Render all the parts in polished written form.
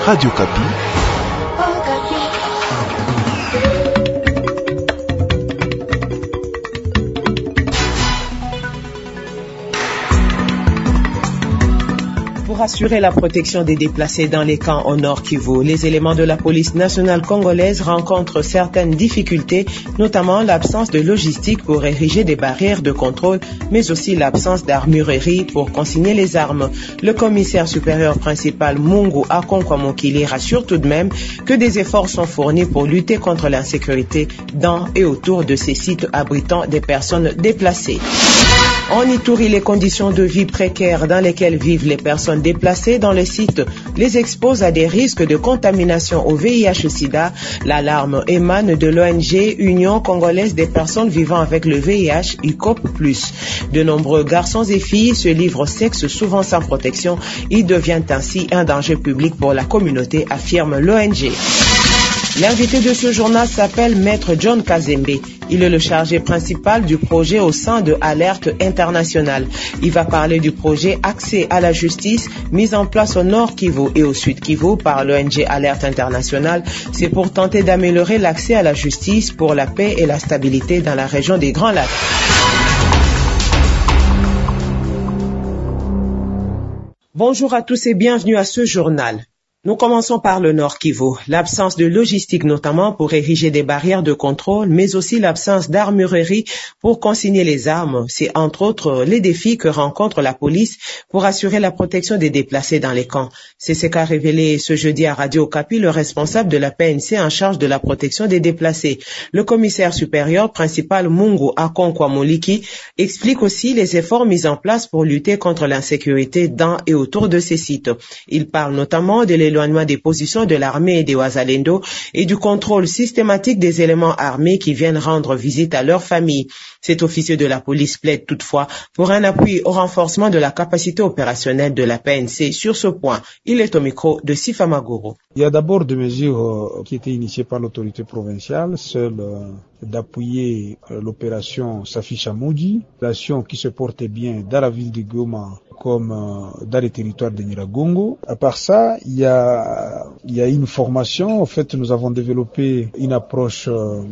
Radio Kapi. Pour assurer la protection des déplacés dans les camps au Nord Kivu, les éléments de la police nationale congolaise rencontrent certaines difficultés, notamment l'absence de logistique pour ériger des barrières de contrôle, mais aussi l'absence d'armurerie pour consigner les armes. Le commissaire supérieur principal Mungu Akonkwa-Mokili rassure tout de même que des efforts sont fournis pour lutter contre l'insécurité dans et autour de ces sites abritant des personnes déplacées. En Ituri, les conditions de vie précaires dans lesquelles vivent les personnes déplacées dans le site les exposent à des risques de contamination au VIH-Sida. L'alarme émane de l'ONG Union congolaise des personnes vivant avec le VIH, UCOP+. De nombreux garçons et filles se livrent au sexe souvent sans protection. Ils deviennent ainsi un danger public pour la communauté, affirme l'ONG. L'invité de ce journal s'appelle Maître John Kazembe. Il est le chargé principal du projet au sein de Alerte Internationale. Il va parler du projet Accès à la justice mis en place au Nord Kivu et au Sud Kivu par l'ONG Alerte Internationale. C'est pour tenter d'améliorer l'accès à la justice pour la paix et la stabilité dans la région des Grands Lacs. Bonjour à tous et bienvenue à ce journal. Nous commençons par le Nord Kivu. L'absence de logistique notamment pour ériger des barrières de contrôle, mais aussi l'absence d'armurerie pour consigner les armes. C'est entre autres les défis que rencontre la police pour assurer la protection des déplacés dans les camps. C'est ce qu'a révélé ce jeudi à Radio Kapi le responsable de la PNC en charge de la protection des déplacés. Le commissaire supérieur principal Mungu Akonkwa-Mokili explique aussi les efforts mis en place pour lutter contre l'insécurité dans et autour de ces sites. Il parle notamment de l'éloignement des positions de l'armée et des Wazalendo et du contrôle systématique des éléments armés qui viennent rendre visite à leurs familles. Cet officier de la police plaide toutefois pour un appui au renforcement de la capacité opérationnelle de la PNC sur ce point. Il est au micro de Sifa Magoro. Il y a d'abord des mesures qui étaient initiées par l'autorité provinciale, celle d'appuyer l'opération Safi Chamoudi, l'opération qui se portait bien dans la ville de Goma comme dans les territoires de Nyiragongo. À part ça, il y a une formation. En fait, nous avons développé une approche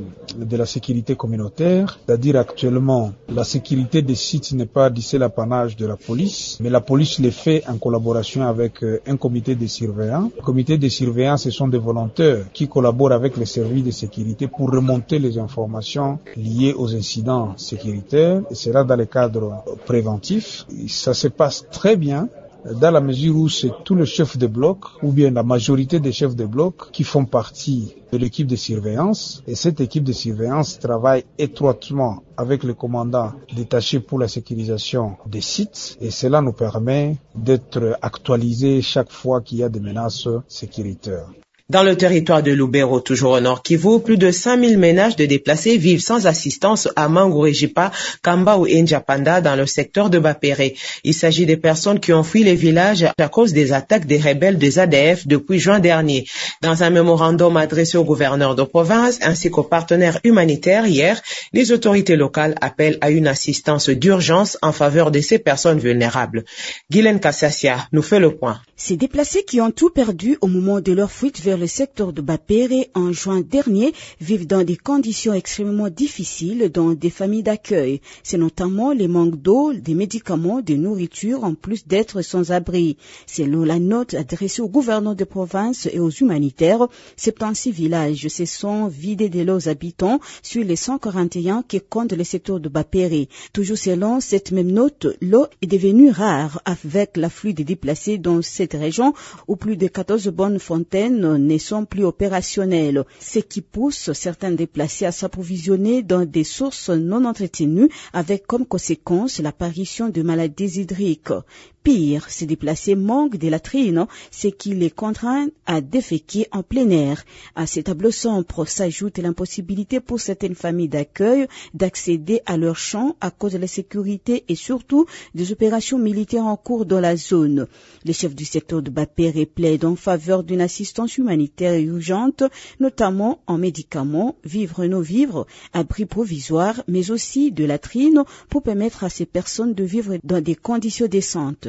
de la sécurité communautaire, c'est-à-dire actuellement, la sécurité des sites n'est pas du seul apanage de la police, mais la police le fait en collaboration avec un comité de surveillance. Le comité de surveillance, ce sont des volontaires qui collaborent avec les services de sécurité pour remonter les informations liées aux incidents sécuritaires, et c'est là dans le cadre préventif. Ça se passe très bien, dans la mesure où c'est tous les chefs de bloc, ou bien la majorité des chefs de bloc qui font partie de l'équipe de surveillance. Et cette équipe de surveillance travaille étroitement avec le commandant détaché pour la sécurisation des sites. Et cela nous permet d'être actualisés chaque fois qu'il y a des menaces sécuritaires. Dans le territoire de Lubero, toujours au Nord Kivu, plus de 5000 ménages de déplacés vivent sans assistance à Mangurejipa, Kamba ou Njapanda dans le secteur de Bapere. Il s'agit des personnes qui ont fui les villages à cause des attaques des rebelles des ADF depuis juin dernier. Dans un mémorandum adressé au gouverneur de province ainsi qu'aux partenaires humanitaires hier, les autorités locales appellent à une assistance d'urgence en faveur de ces personnes vulnérables. Guylaine Kassassia nous fait le point. Ces déplacés qui ont tout perdu au moment de leur fuite vers le secteur de Bapere en juin dernier vivent dans des conditions extrêmement difficiles dans des familles d'accueil. C'est notamment les manques d'eau, des médicaments, de nourriture en plus d'être sans abri. Selon la note adressée au gouverneur de province et aux humanitaires, 76 villages se sont vidés de leurs habitants sur les 141 qui comptent le secteur de Bapere. Toujours selon cette même note, l'eau est devenue rare avec l'afflux des déplacés dans cette région où plus de 14 bonnes fontaines ne sont plus opérationnelles, ce qui pousse certains déplacés à s'approvisionner dans des sources non entretenues avec comme conséquence l'apparition de maladies hydriques. Pire, ces déplacés manquent de latrines, ce qui les contraint à déféquer en plein air. À ces tableaux sombres s'ajoute l'impossibilité pour certaines familles d'accueil d'accéder à leurs champs à cause de la sécurité et surtout des opérations militaires en cours dans la zone. Les chefs du secteur de Bapere plaident en faveur d'une assistance humanitaire urgente, notamment en médicaments, vivres et non-vivres, abris provisoires, mais aussi de latrines pour permettre à ces personnes de vivre dans des conditions décentes.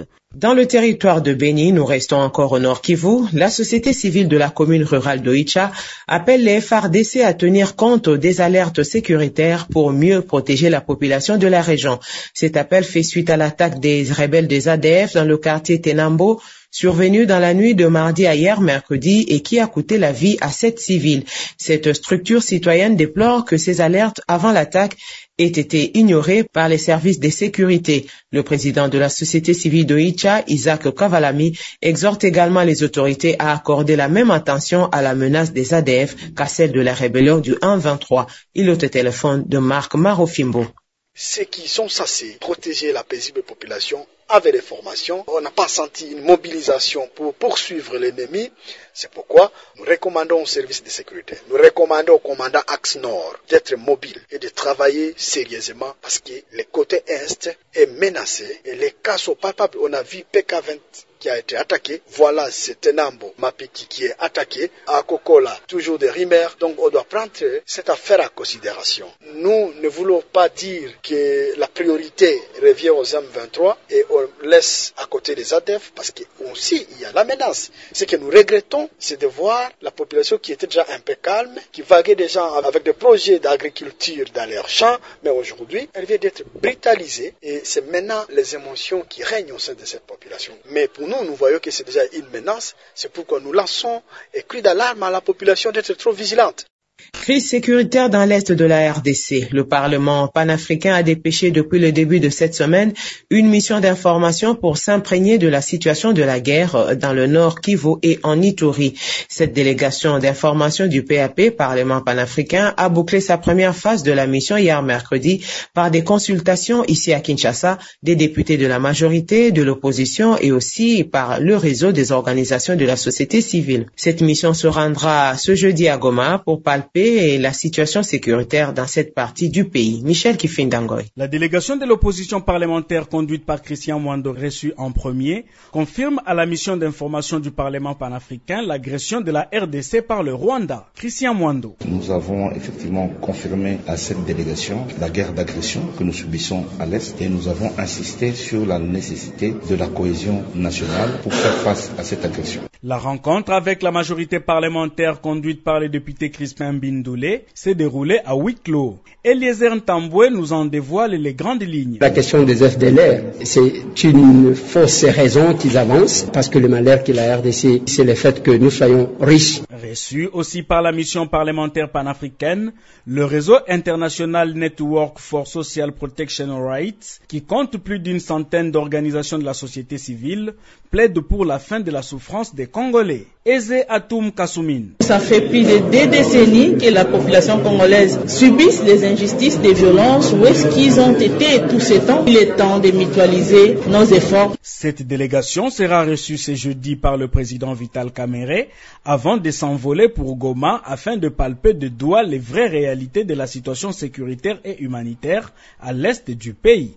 monde. Dans le territoire de Beni, nous restons encore au Nord Kivu, la société civile de la commune rurale d'Oicha appelle les FARDC à tenir compte des alertes sécuritaires pour mieux protéger la population de la région. Cet appel fait suite à l'attaque des rebelles des ADF dans le quartier Tenambo, survenue dans la nuit de mardi à hier mercredi et qui a coûté la vie à 7 civils. Cette structure citoyenne déplore que ces alertes avant l'attaque aient été ignorées par les services de sécurité. Le président de la société civile d'Oicha, Isaac Kavalami, exhorte également les autorités à accorder la même attention à la menace des ADF qu'à celle de la rébellion du 1-23. Il est au téléphone de Marc Marofimbo. Ceux qui sont censés protéger la paisible population avaient des formations. On n'a pas senti une mobilisation pour poursuivre l'ennemi. C'est pourquoi nous recommandons aux services de sécurité, nous recommandons au commandant Axe Nord d'être mobile et de travailler sérieusement parce que le côté Est est menacé et les cas sont palpables. On a vu PK20 qui a été attaqué. Voilà, c'est Tenambo Mapiki qui est attaqué. À Kokola, toujours des rumeurs. Donc on doit prendre cette affaire en considération. Nous ne voulons pas dire que la priorité revient aux M23 et on laisse à côté les ADF parce qu'aussi il y a la menace. Ce que nous regrettons, c'est de voir la population qui était déjà un peu calme, qui vaguait déjà avec des projets d'agriculture dans leurs champs, mais aujourd'hui, elle vient d'être brutalisée et c'est maintenant les émotions qui règnent au sein de cette population. Mais pour nous voyons que c'est déjà une menace, c'est pourquoi nous lançons un cri d'alarme à la population d'être trop vigilante. Crise sécuritaire dans l'Est de la RDC. Le Parlement panafricain a dépêché depuis le début de cette semaine une mission d'information pour s'imprégner de la situation de la guerre dans le Nord Kivu et en Ituri. Cette délégation d'information du PAP, Parlement panafricain, a bouclé sa première phase de la mission hier mercredi par des consultations ici à Kinshasa des députés de la majorité, de l'opposition et aussi par le réseau des organisations de la société civile. Cette mission se rendra ce jeudi à Goma pour palper et la situation sécuritaire dans cette partie du pays. Michel Kifindangoy. La délégation de l'opposition parlementaire conduite par Christian Mwando, reçue en premier, confirme à la mission d'information du Parlement panafricain l'agression de la RDC par le Rwanda. Christian Mwando. Nous avons effectivement confirmé à cette délégation la guerre d'agression que nous subissons à l'Est et nous avons insisté sur la nécessité de la cohésion nationale pour faire face à cette agression. La rencontre avec la majorité parlementaire conduite par le député Crispin Bindoulé s'est déroulée à huis clos. Eliezer Ntambwe nous en dévoile les grandes lignes. La question des FDLR, c'est une fausse raison qu'ils avancent parce que le malheur que la RDC, c'est le fait que nous soyons riches. Reçu aussi par la mission parlementaire panafricaine, le réseau international Network for Social Protection Rights, qui compte plus d'une centaine d'organisations de la société civile, plaide pour la fin de la souffrance des Congolais. Eze Atoum Kassoumine. Ça fait plus de 2 décennies que la population congolaise subisse les injustices, des violences. Où est-ce qu'ils ont été tout ce temps? Il est temps de mutualiser nos efforts. Cette délégation sera reçue ce jeudi par le président Vital Kamerhe avant de s'envoler pour Goma afin de palper de doigt les vraies réalités de la situation sécuritaire et humanitaire à l'est du pays.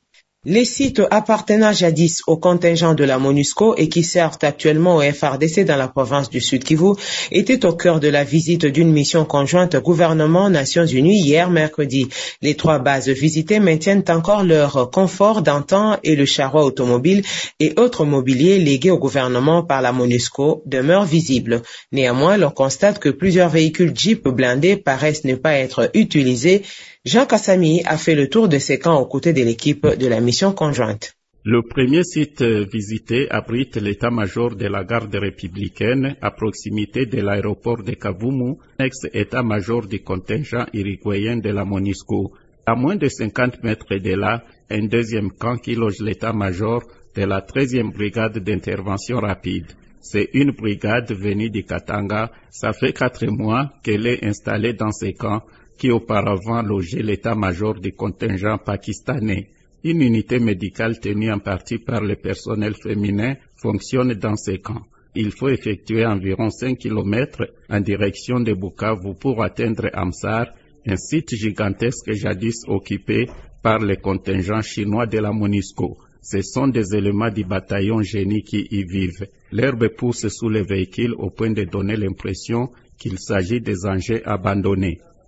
Les sites appartenant jadis au contingent de la MONUSCO et qui servent actuellement au FARDC dans la province du Sud Kivu étaient au cœur de la visite d'une mission conjointe gouvernement-Nations Unies hier mercredi. Les 3 bases visitées maintiennent encore leur confort d'antan et le charroi automobile et autres mobiliers légués au gouvernement par la MONUSCO demeurent visibles. Néanmoins, l'on constate que plusieurs véhicules Jeep blindés paraissent ne pas être utilisés. Jean Kassami a fait le tour de ces camps aux côtés de l'équipe de la mission conjointe. Le premier site visité abrite l'état-major de la garde républicaine à proximité de l'aéroport de Kavumu, ex-état-major du contingent uruguayen de la MONUSCO. À moins de 50 mètres de là, un deuxième camp qui loge l'état-major de la 13e brigade d'intervention rapide. C'est une brigade venue du Katanga. Ça fait 4 mois qu'elle est installée dans ces camps qui auparavant logeait l'état-major du contingent pakistanais. Une unité médicale tenue en partie par le personnel féminin fonctionne dans ces camps. Il faut effectuer environ 5 km en direction de Bukavu pour atteindre Amsar, un site gigantesque jadis occupé par les contingents chinois de la MONUSCO. Ce sont des éléments du bataillon génie qui y vivent. L'herbe pousse sous les véhicules au point de donner l'impression qu'il s'agit des engins abandonnés.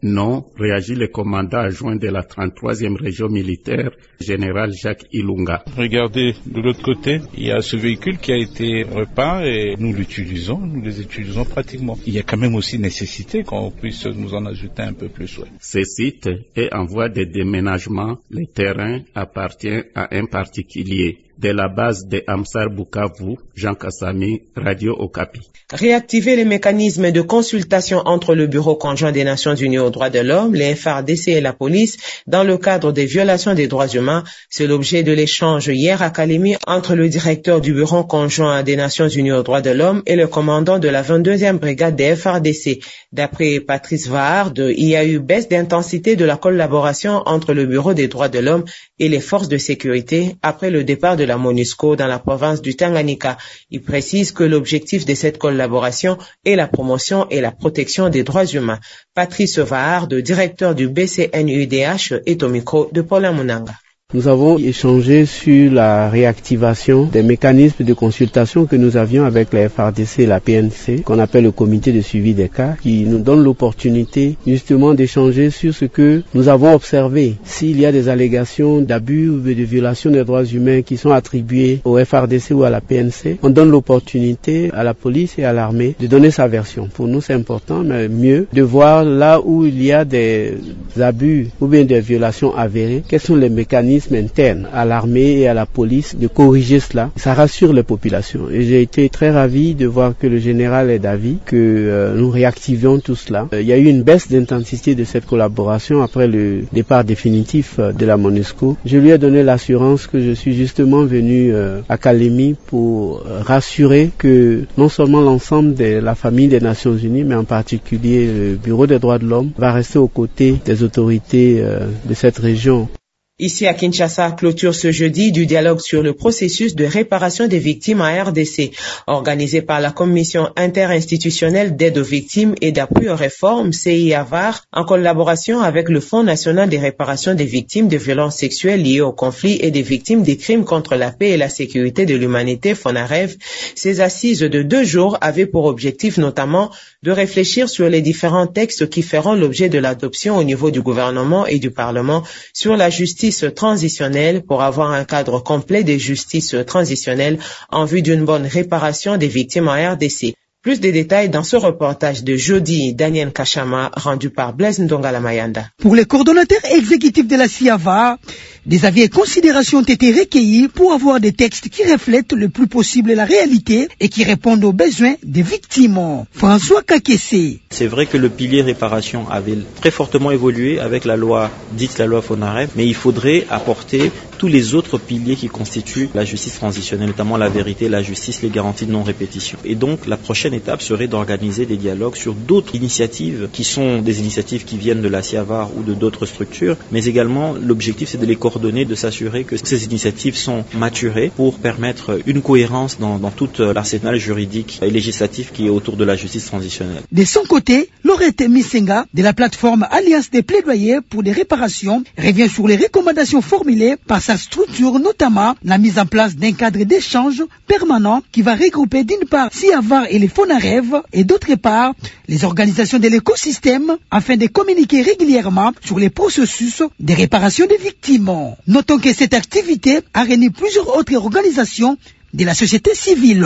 Non, réagit le commandant adjoint de la 33e région militaire, général Jacques Ilunga. Regardez de l'autre côté, il y a ce véhicule qui a été repeint et nous les utilisons pratiquement. Il y a quand même aussi nécessité qu'on puisse nous en ajouter un peu plus. Ouais. Ce site est en voie de déménagement. Le terrain appartient à un particulier. De la base de Amsar Bukavu, Jean Kassami, Radio Okapi. Réactiver les mécanismes de consultation entre le Bureau conjoint des Nations Unies aux droits de l'homme, les FARDC et la police dans le cadre des violations des droits humains, c'est l'objet de l'échange hier à Kalemi entre le directeur du Bureau conjoint des Nations Unies aux droits de l'homme et le commandant de la 22e brigade des FARDC. D'après Patrice Vaard, il y a eu baisse d'intensité de la collaboration entre le Bureau des droits de l'homme et les forces de sécurité après le départ de la MONUSCO dans la province du Tanganyika. Il précise que l'objectif de cette collaboration est la promotion et la protection des droits humains. Patrice Vaard, directeur du BCNUDH, est au micro de Paula Munanga. Nous avons échangé sur la réactivation des mécanismes de consultation que nous avions avec la FARDC et la PNC, qu'on appelle le comité de suivi des cas, qui nous donne l'opportunité justement d'échanger sur ce que nous avons observé. S'il y a des allégations d'abus ou de violations des droits humains qui sont attribuées au FARDC ou à la PNC, on donne l'opportunité à la police et à l'armée de donner sa version. Pour nous, c'est important, mais mieux de voir là où il y a des abus ou bien des violations avérées, quels sont les mécanismes interne à l'armée et à la police de corriger cela. Ça rassure les populations et j'ai été très ravi de voir que le général est d'avis que nous réactivions tout cela. Il y a eu une baisse d'intensité de cette collaboration après le départ définitif de la MONUSCO. Je lui ai donné l'assurance que je suis justement venu à Kalemi pour rassurer que non seulement l'ensemble de la famille des Nations Unies, mais en particulier le Bureau des droits de l'homme va rester aux côtés des autorités de cette région. Ici à Kinshasa, clôture ce jeudi du dialogue sur le processus de réparation des victimes en RDC, organisé par la Commission interinstitutionnelle d'aide aux victimes et d'appui aux réformes, CIAVAR, en collaboration avec le Fonds national de réparation des victimes de violences sexuelles liées au conflit et des victimes des crimes contre la paix et la sécurité de l'humanité, FONAREV. Ces assises de 2 jours avaient pour objectif notamment de réfléchir sur les différents textes qui feront l'objet de l'adoption au niveau du gouvernement et du Parlement sur la justice transitionnelle pour avoir un cadre complet de justice transitionnelle en vue d'une bonne réparation des victimes en RDC. Plus de détails dans ce reportage de jeudi, Daniel Kachama, rendu par Blaise Ndongala Mayanda. Pour les coordonnateurs exécutifs de la CIAVAR, des avis et considérations ont été recueillis pour avoir des textes qui reflètent le plus possible la réalité et qui répondent aux besoins des victimes. François Kakessé. C'est vrai que le pilier réparation avait très fortement évolué avec la loi dite la loi FONAREV, mais il faudrait apporter tous les autres piliers qui constituent la justice transitionnelle, notamment la vérité, la justice, les garanties de non-répétition. Et donc la prochaine étape serait d'organiser des dialogues sur d'autres initiatives qui sont des initiatives qui viennent de la CIAVAR ou de d'autres structures, mais également l'objectif c'est de les coordonner, de s'assurer que ces initiatives sont maturées pour permettre une cohérence dans tout l'arsenal juridique et législatif qui est autour de la justice transitionnelle. De son côté, Laurette Misenga de la plateforme Alliance des plaidoyers pour des réparations revient sur les recommandations formulées par sa structure, notamment la mise en place d'un cadre d'échange permanent qui va regrouper d'une part CIAVAR et les FONAREV et d'autre part les organisations de l'écosystème afin de communiquer régulièrement sur les processus de réparation des victimes. Notons que cette activité a réuni plusieurs autres organisations de la société civile.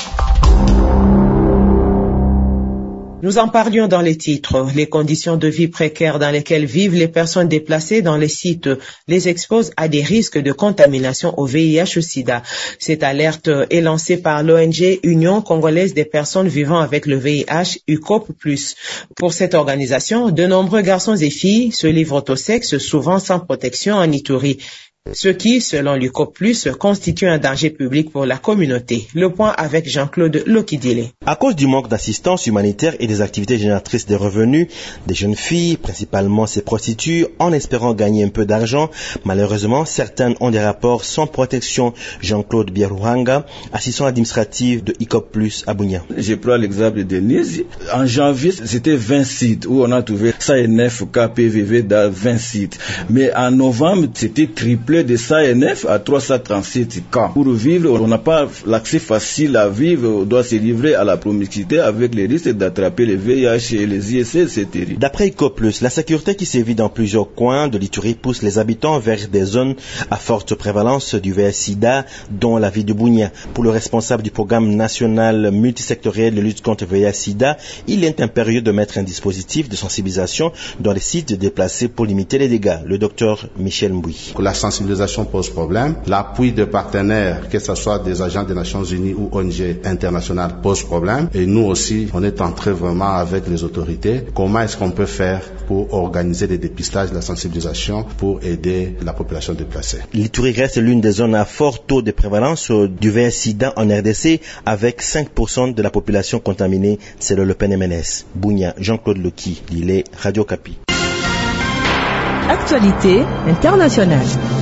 Nous en parlions dans les titres. Les conditions de vie précaires dans lesquelles vivent les personnes déplacées dans les sites les exposent à des risques de contamination au VIH-Sida. Cette alerte est lancée par l'ONG Union congolaise des personnes vivant avec le VIH, UCOP+. Pour cette organisation, de nombreux garçons et filles se livrent au sexe, souvent sans protection en Ituri. Ce qui, selon l'UCOP+, constitue un danger public pour la communauté. Le point avec Jean-Claude Lokidile. À cause du manque d'assistance humanitaire et des activités génératrices de revenus, des jeunes filles, principalement se prostituent en espérant gagner un peu d'argent. Malheureusement, certaines ont des rapports sans protection. Jean-Claude Bierouhanga, assistant administratif de UCOP+, à Bunia. Je prends l'exemple de Nizi. En janvier, c'était 20 sites où on a trouvé 109 KPVV dans 20 sites. Mais en novembre, c'était triplé fait de 109 à 337 cas. Pour vivre, on n'a pas l'accès facile à vivre, on doit se livrer à la promiscuité avec les risques d'attraper les VIH et les ISS, c'est terrible. D'après ICOPLUS, la sécurité qui sévit dans plusieurs coins de l'Ituri pousse les habitants vers des zones à forte prévalence du VIH-Sida, dont la ville de Bunia. Pour le responsable du programme national multisectoriel de lutte contre le VIH-Sida, il est impérieux de mettre un dispositif de sensibilisation dans les sites déplacés pour limiter les dégâts. Le docteur Michel Mboui. La sensibilisation pose problème. L'appui de partenaires, que ce soit des agents des Nations Unies ou ONG internationales, pose problème. Et nous aussi, on est en train vraiment avec les autorités. Comment est-ce qu'on peut faire pour organiser des dépistages, de la sensibilisation pour aider la population déplacée. L'Ituri reste l'une des zones à fort taux de prévalence du VIH-Sida en RDC, avec 5% de la population contaminée, selon le PNMNS. Bunia, Jean-Claude Loki, Lillet, Radio Kapi. Actualité internationale.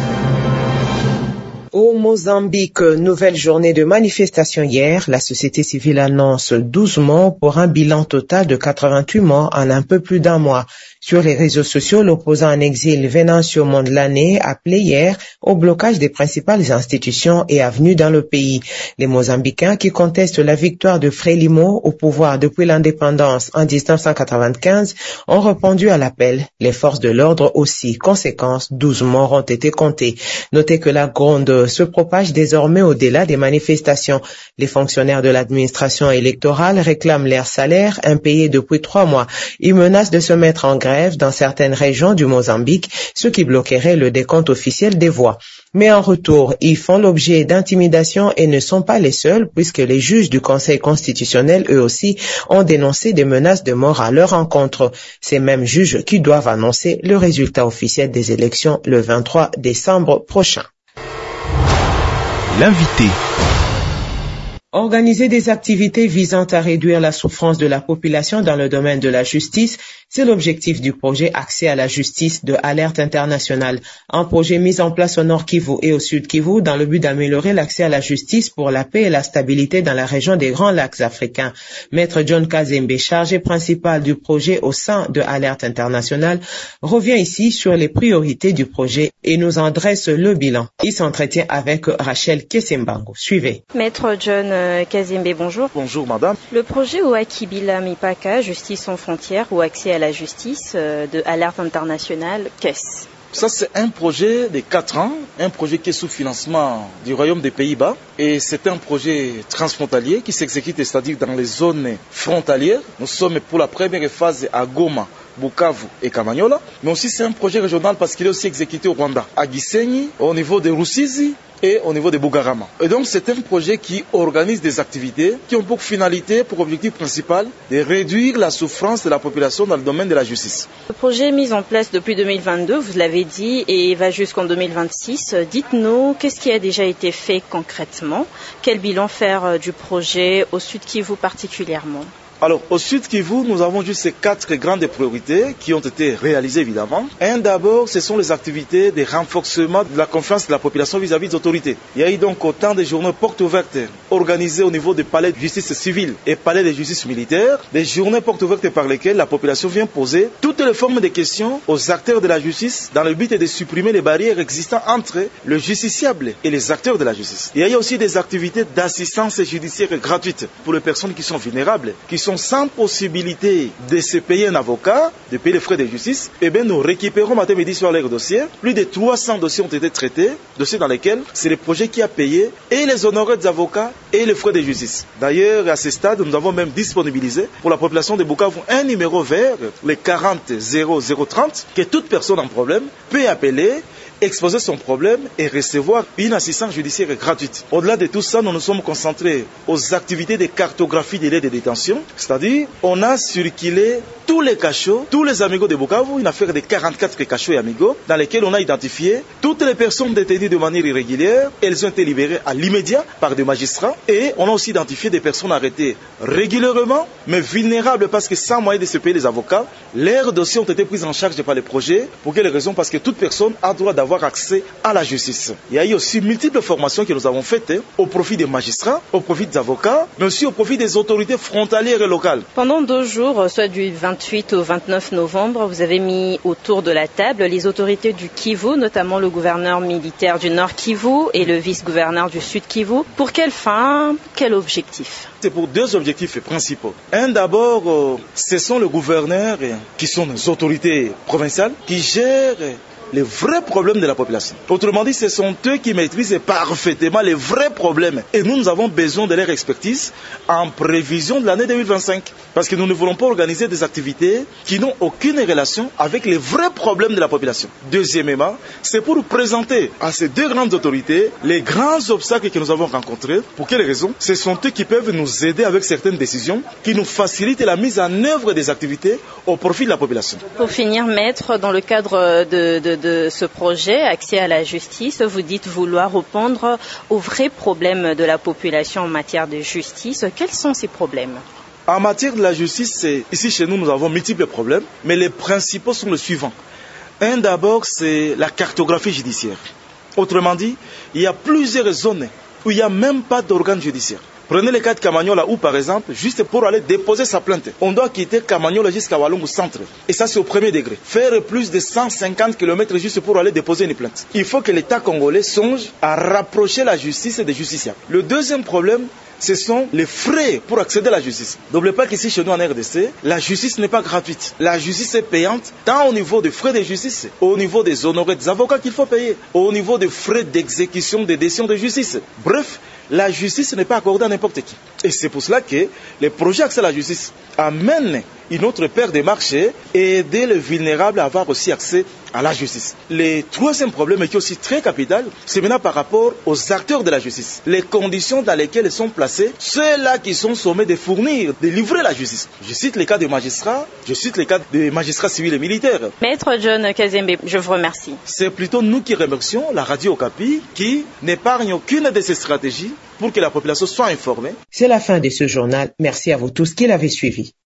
Au Mozambique, nouvelle journée de manifestation hier. La société civile annonce 12 morts pour un bilan total de 88 morts en un peu plus d'un mois. Sur les réseaux sociaux, l'opposant en exil Venancio Mondlane appelait hier au blocage des principales institutions et avenues dans le pays. Les Mozambicains qui contestent la victoire de Frelimo au pouvoir depuis l'indépendance en 1995 ont répondu à l'appel. Les forces de l'ordre aussi. Conséquence, 12 morts ont été comptés. Notez que la gronde se propage désormais au-delà des manifestations. Les fonctionnaires de l'administration électorale réclament leur salaire impayé depuis 3 mois. Ils menacent de se mettre en grève dans certaines régions du Mozambique, ce qui bloquerait le décompte officiel des voix. Mais en retour, ils font l'objet d'intimidations et ne sont pas les seuls, puisque les juges du Conseil constitutionnel, eux aussi, ont dénoncé des menaces de mort à leur encontre. Ces mêmes juges qui doivent annoncer le résultat officiel des élections le 23 décembre prochain. L'invité. Organiser des activités visant à réduire la souffrance de la population dans le domaine de la justice, c'est l'objectif du projet Accès à la justice de Alerte Internationale, un projet mis en place au Nord Kivu et au Sud Kivu dans le but d'améliorer l'accès à la justice pour la paix et la stabilité dans la région des Grands Lacs africains. Maître John Kazembe, chargé principal du projet au sein de Alerte Internationale, revient ici sur les priorités du projet et nous en dresse le bilan. Il s'entretient avec Rachel Kesembango. Suivez. Maître John Kazembe, bonjour. Bonjour madame. Le projet Ouakibila Mipaka, Justice sans frontières ou accès à la justice de Alerte Internationale, qu'est-ce ? Ça, c'est un projet de 4 ans, un projet qui est sous financement du Royaume des Pays-Bas. Et c'est un projet transfrontalier qui s'exécute, c'est-à-dire dans les zones frontalières. Nous sommes pour la première phase à Goma, Bukavu et Kamanyola. Mais aussi, c'est un projet régional parce qu'il est aussi exécuté au Rwanda, à Gisenyi, au niveau de Rusizi et au niveau de Bugarama. Et donc, c'est un projet qui organise des activités qui ont pour finalité, pour objectif principal, de réduire la souffrance de la population dans le domaine de la justice. Le projet est mis en place depuis 2022, vous l'avez dit, et va jusqu'en 2026. Dites-nous, qu'est-ce qui a déjà été fait concrètement ? Quel bilan faire du projet au Sud Kivu particulièrement ? Alors, au Sud Kivu, nous avons juste ces 4 grandes priorités qui ont été réalisées évidemment. Un d'abord, ce sont les activités de renforcement de la confiance de la population vis-à-vis des autorités. Il y a eu donc autant de journées portes ouvertes organisées au niveau des palais de justice civile et palais de justice militaire, des journées portes ouvertes par lesquelles la population vient poser toutes les formes de questions aux acteurs de la justice dans le but de supprimer les barrières existantes entre le justiciable et les acteurs de la justice. Il y a eu aussi des activités d'assistance judiciaire gratuite pour les personnes qui sont vulnérables, qui sont sans possibilité de se payer un avocat, de payer les frais de justice. Eh bien, nous récupérons matin, midi, soir leurs dossiers. Plus de 300 dossiers ont été traités, dossiers dans lesquels c'est le projet qui a payé et les honoraires des avocats et les frais de justice. D'ailleurs, à ce stade, nous avons même disponibilisé pour la population de Bukavu un numéro vert, le 40 0030, que toute personne en problème peut appeler, exposer son problème et recevoir une assistance judiciaire gratuite. Au-delà de tout ça, nous nous sommes concentrés aux activités de cartographie des lieux de détention, c'est-à-dire on a circulé tous les cachots, tous les amigos de Bukavu, une affaire de 44 cachots et amigos, dans lesquels on a identifié toutes les personnes détenues de manière irrégulière. Elles ont été libérées à l'immédiat par des magistrats et on a aussi identifié des personnes arrêtées régulièrement, mais vulnérables parce que sans moyen de se payer les avocats, leurs dossiers ont été pris en charge par les projets. Pour quelle raison ? Parce que toute personne a droit d'avoir d'avoir accès à la justice. Il y a eu aussi multiples formations que nous avons faites au profit des magistrats, au profit des avocats, mais aussi au profit des autorités frontalières et locales. Pendant 2 jours, soit du 28 au 29 novembre, vous avez mis autour de la table les autorités du Kivu, notamment le gouverneur militaire du Nord Kivu et le vice-gouverneur du Sud Kivu. Pour quelle fin, quel objectif? C'est pour 2 objectifs principaux. Un d'abord, ce sont les gouverneurs qui sont les autorités provinciales qui gèrent les vrais problèmes de la population. Autrement dit, ce sont eux qui maîtrisent parfaitement les vrais problèmes. Et nous avons besoin de leur expertise en prévision de l'année 2025. Parce que nous ne voulons pas organiser des activités qui n'ont aucune relation avec les vrais problèmes de la population. Deuxièmement, c'est pour présenter à ces 2 grandes autorités les grands obstacles que nous avons rencontrés. Pour quelles raisons? Ce sont eux qui peuvent nous aider avec certaines décisions qui nous facilitent la mise en œuvre des activités au profit de la population. Pour finir, maître, dans le cadre de ce projet, accès à la justice, vous dites vouloir répondre aux vrais problèmes de la population en matière de justice. Quels sont ces problèmes? En matière de la justice, ici chez nous, nous avons multiples problèmes, mais les principaux sont les suivants. Un d'abord, c'est la cartographie judiciaire. Autrement dit, il y a plusieurs zones où il n'y a même pas d'organe judiciaire. Prenez le cas de Kamanyola où, par exemple, juste pour aller déposer sa plainte, on doit quitter Kamanyola jusqu'à Walungu centre. Et ça, c'est au premier degré. Faire plus de 150 km juste pour aller déposer une plainte. Il faut que l'État congolais songe à rapprocher la justice des justiciables. Le deuxième problème, ce sont les frais pour accéder à la justice. N'oubliez pas qu'ici, chez nous en RDC, la justice n'est pas gratuite. La justice est payante, tant au niveau des frais de justice, au niveau des honoraires des avocats qu'il faut payer, au niveau des frais d'exécution des décisions de justice. Bref, la justice n'est pas accordée à n'importe qui. Et c'est pour cela que les projets accès à la justice amènent une autre paire de marchés et aider les vulnérables à avoir aussi accès à la justice. Le troisième problème qui est aussi très capital, c'est maintenant par rapport aux acteurs de la justice. Les conditions dans lesquelles sont placés ceux-là qui sont sommés de fournir, de livrer la justice. Je cite les cas des magistrats, je cite les cas des magistrats civils et militaires. Maître John Kazembe, je vous remercie. C'est plutôt nous qui remercions la radio Okapi qui n'épargne aucune de ces stratégies pour que la population soit informée. C'est la fin de ce journal. Merci à vous tous qui l'avez suivi.